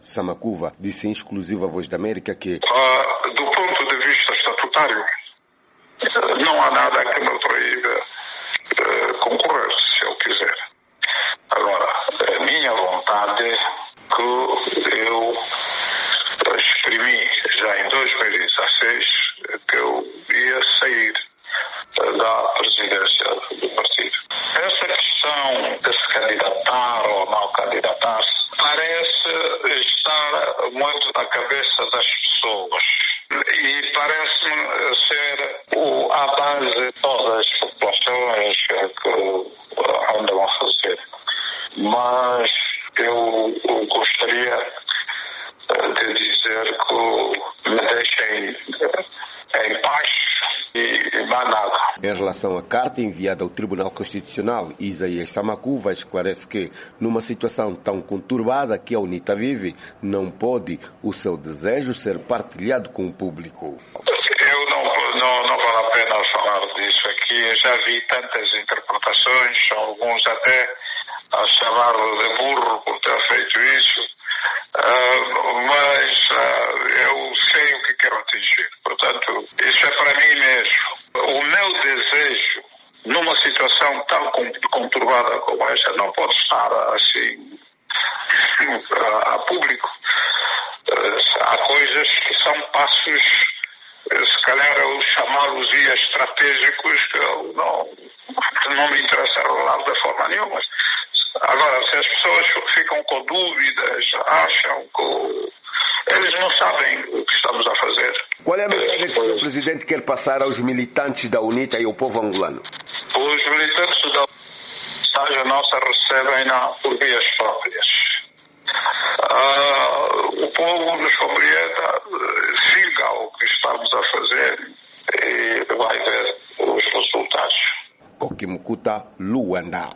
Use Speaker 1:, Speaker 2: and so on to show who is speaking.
Speaker 1: Samakuva disse em exclusiva à Voz da América que,
Speaker 2: do ponto de vista estatutário, não há nada que me proíba concorrer, se eu quiser. Agora, a minha vontade é que eu exprimi já em 2016 que eu ia sair da presidência do partido. Essa questão de se candidatar ou não candidatar-se parece estar muito na cabeça das pessoas e parece-me ser a base de todas as populações que andam a fazer. Mas eu gostaria de dizer que me deixem em paz e mais nada.
Speaker 1: Em relação à carta enviada ao Tribunal Constitucional, Isaías Samakuva esclarece que, numa situação tão conturbada que a UNITA vive, não pode o seu desejo ser partilhado com o público.
Speaker 2: Eu não vale a pena falar disso aqui. Eu já vi tantas interpretações, alguns até a chamá-lo de burro por ter feito isso. Mas eu sei o que quero atingir. Portanto, isso é para mim mesmo. O meu desejo, numa situação tão conturbada como esta, não pode estar assim a público. Há coisas que são passos, se calhar eu chamá-los estratégicos, que eu não me interessa lá de forma nenhuma. Agora, se as pessoas ficam com dúvidas, acham que eles não sabem o que estamos a fazer.
Speaker 1: Qual é a mensagem que o Sr. Presidente quer passar aos militantes da UNITA e ao povo angolano?
Speaker 2: Os militantes da UNITA, nossa, recebem-na por vias próprias. O povo nos compreenda, siga o que estamos a fazer e vai ver os resultados.
Speaker 1: Kokimukuta, Luanda.